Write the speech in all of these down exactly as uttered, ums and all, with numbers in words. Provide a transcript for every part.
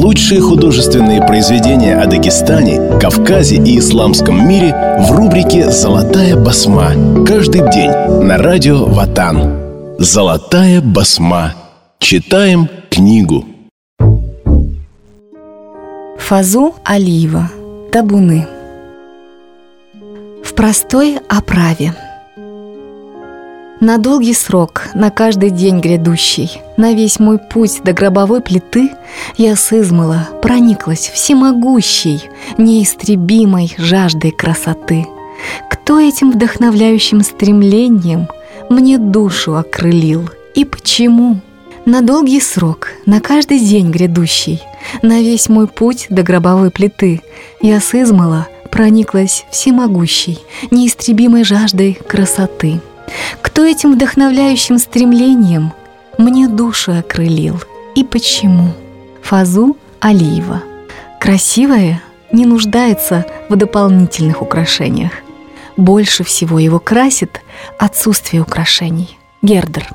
Лучшие художественные произведения о Дагестане, Кавказе и исламском мире в рубрике «Золотая басма». Каждый день на радио Ватан. «Золотая басма». Читаем книгу. Фазу Алиева. Табуны. В простой оправе. На долгий срок, на каждый день грядущий, на весь мой путь до гробовой плиты я сызмала, прониклась всемогущей, неистребимой жаждой красоты. Кто этим вдохновляющим стремлением мне душу окрылил и почему? На долгий срок, на каждый день грядущий, на весь мой путь до гробовой плиты я сызмала, прониклась всемогущей, неистребимой жаждой красоты. Кто этим вдохновляющим стремлением мне душу окрылил и почему? Фазу Алиева. Красивое не нуждается в дополнительных украшениях. Больше всего его красит отсутствие украшений. Гердер.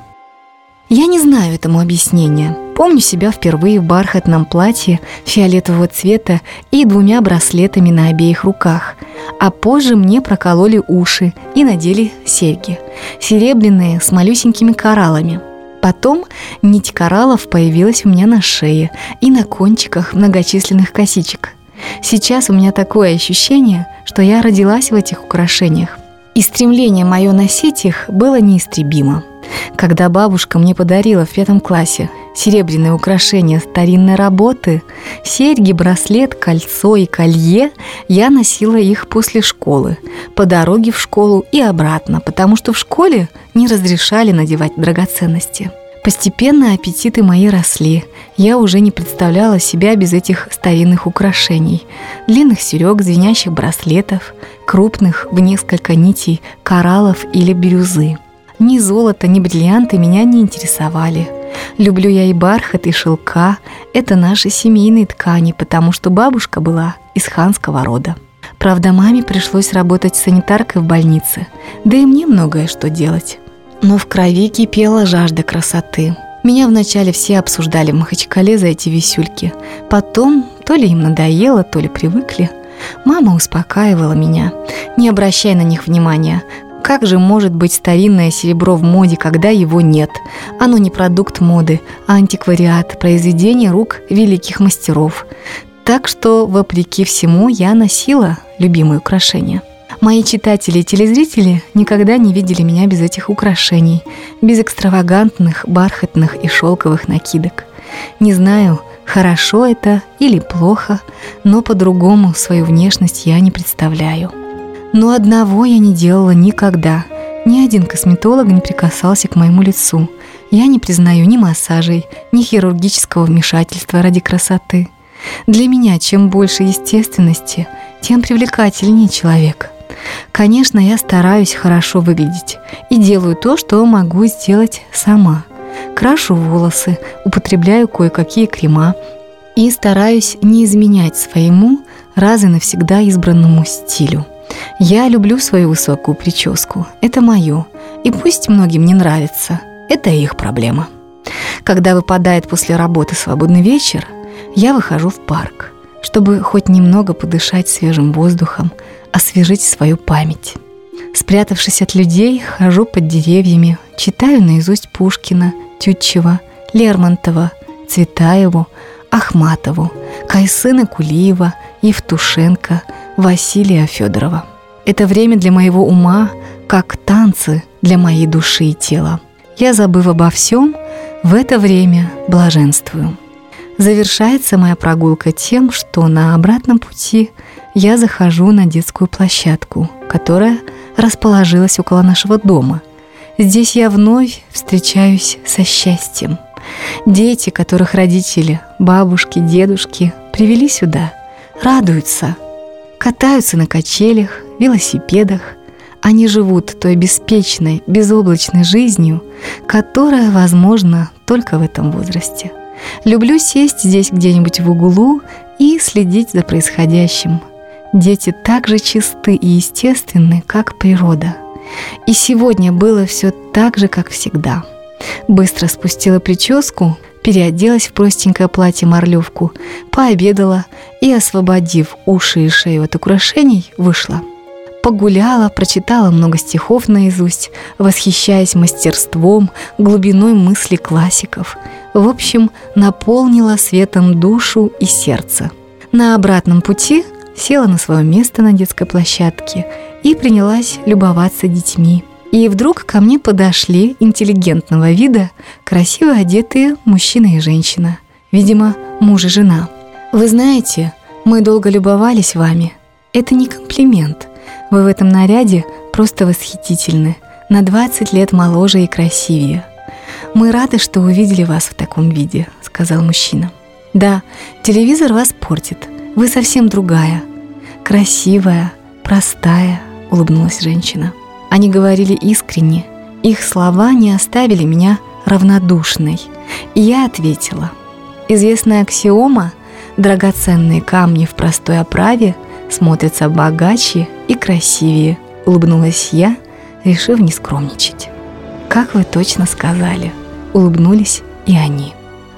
Я не знаю этому объяснения. Помню себя впервые в бархатном платье фиолетового цвета и двумя браслетами на обеих руках, а позже мне прокололи уши и надели серьги, серебряные с малюсенькими кораллами. Потом нить кораллов появилась у меня на шее и на кончиках многочисленных косичек. Сейчас у меня такое ощущение, что я родилась в этих украшениях, и стремление мое носить их было неистребимо. Когда бабушка мне подарила в пятом классе серебряные украшения старинной работы, серьги, браслет, кольцо и колье, я носила их после школы, по дороге в школу и обратно, потому что в школе не разрешали надевать драгоценности. Постепенно аппетиты мои росли. Я уже не представляла себя без этих старинных украшений. Длинных серег, звенящих браслетов, крупных в несколько нитей кораллов или бирюзы. Ни золото, ни бриллианты меня не интересовали. Люблю я и бархат, и шелка. Это наши семейные ткани, потому что бабушка была из ханского рода. Правда, маме пришлось работать санитаркой в больнице, да и мне многое что делать. Но в крови кипела жажда красоты. Меня вначале все обсуждали в Махачкале за эти висюльки. Потом то ли им надоело, то ли привыкли. Мама успокаивала меня: не обращай на них внимания. Как же может быть старинное серебро в моде, когда его нет? Оно не продукт моды, а антиквариат, произведение рук великих мастеров. Так что, вопреки всему, я носила любимые украшения. Мои читатели и телезрители никогда не видели меня без этих украшений, без экстравагантных, бархатных и шелковых накидок. Не знаю, хорошо это или плохо, но по-другому свою внешность я не представляю. Но одного я не делала никогда. Ни один косметолог не прикасался к моему лицу. Я не признаю ни массажей, ни хирургического вмешательства ради красоты. Для меня чем больше естественности, тем привлекательнее человек. Конечно, я стараюсь хорошо выглядеть и делаю то, что могу сделать сама. Крашу волосы, употребляю кое-какие крема и стараюсь не изменять своему раз и навсегда избранному стилю. Я люблю свою высокую прическу, это мое, и пусть многим не нравится, это их проблема. Когда выпадает после работы свободный вечер, я выхожу в парк, чтобы хоть немного подышать свежим воздухом, освежить свою память. Спрятавшись от людей, хожу под деревьями, читаю наизусть Пушкина, Тютчева, Лермонтова, Цветаеву, Ахматову, Кайсына Кулиева, Евтушенко, Василия Федорова. Это время для моего ума, как танцы для моей души и тела. Я, забыв обо всем, в это время блаженствую. Завершается моя прогулка тем, что на обратном пути я захожу на детскую площадку, которая расположилась около нашего дома. Здесь я вновь встречаюсь со счастьем. Дети, которых родители, бабушки, дедушки привели сюда, радуются, катаются на качелях, велосипедах. Они живут той беспечной, безоблачной жизнью, которая возможна только в этом возрасте. Люблю сесть здесь где-нибудь в углу и следить за происходящим. Дети так же чисты и естественны, как природа. И сегодня было все так же, как всегда. Быстро спустила прическу, переоделась в простенькое платье-морлевку, пообедала и, освободив уши и шею от украшений, вышла. Погуляла, прочитала много стихов наизусть, восхищаясь мастерством, глубиной мысли классиков. В общем, наполнила светом душу и сердце. На обратном пути села на свое место на детской площадке и принялась любоваться детьми. И вдруг ко мне подошли интеллигентного вида красиво одетые мужчина и женщина, видимо, муж и жена. «Вы знаете, мы долго любовались вами. Это не комплимент. Вы в этом наряде просто восхитительны, на двадцать лет моложе и красивее. Мы рады, что увидели вас в таком виде», — сказал мужчина. «Да, телевизор вас портит. Вы совсем другая. Красивая, простая», — улыбнулась женщина. Они говорили искренне. Их слова не оставили меня равнодушной. И я ответила. Известная аксиома: драгоценные камни в простой оправе смотрятся богаче и красивее, улыбнулась я, решив не скромничать. «Как вы точно сказали», — улыбнулись и они.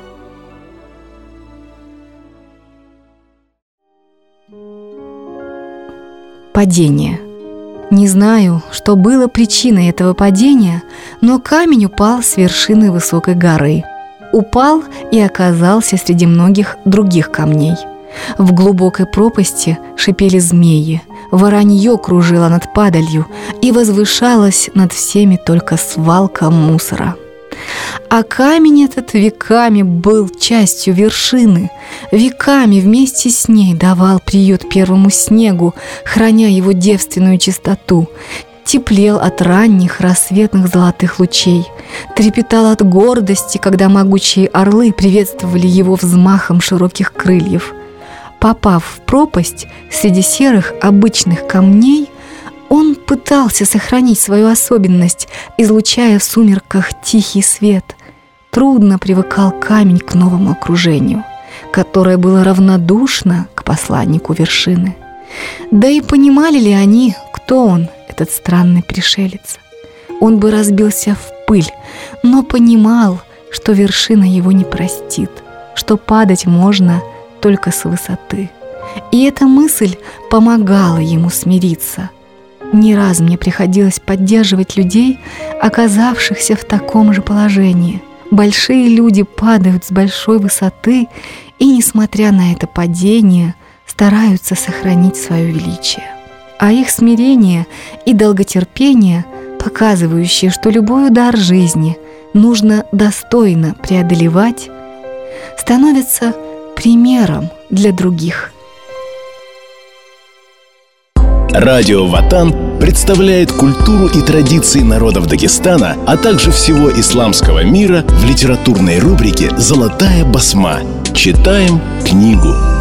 Падение. Не знаю, что было причиной этого падения, но камень упал с вершины высокой горы. Упал и оказался среди многих других камней. В глубокой пропасти шипели змеи, воронье кружило над падалью и возвышалось над всеми только свалка мусора. А камень этот веками был частью вершины, веками вместе с ней давал приют первому снегу, храня его девственную чистоту, теплел от ранних рассветных золотых лучей, трепетал от гордости, когда могучие орлы приветствовали его взмахом широких крыльев. Попав в пропасть среди серых обычных камней, он пытался сохранить свою особенность, излучая в сумерках тихий свет. Трудно привыкал камень к новому окружению, которое было равнодушно к посланнику вершины. Да и понимали ли они, кто он, этот странный пришелец? Он бы разбился в пыль, но понимал, что вершина его не простит, что падать можно только с высоты. И эта мысль помогала ему смириться. Не раз мне приходилось поддерживать людей, оказавшихся в таком же положении. Большие люди падают с большой высоты и, несмотря на это падение, стараются сохранить свое величие. А их смирение и долготерпение, показывающие, что любой удар жизни нужно достойно преодолевать, становятся примером для других. Радио Ватан представляет культуру и традиции народов Дагестана, а также всего исламского мира в литературной рубрике «Золотая басма». Читаем книгу.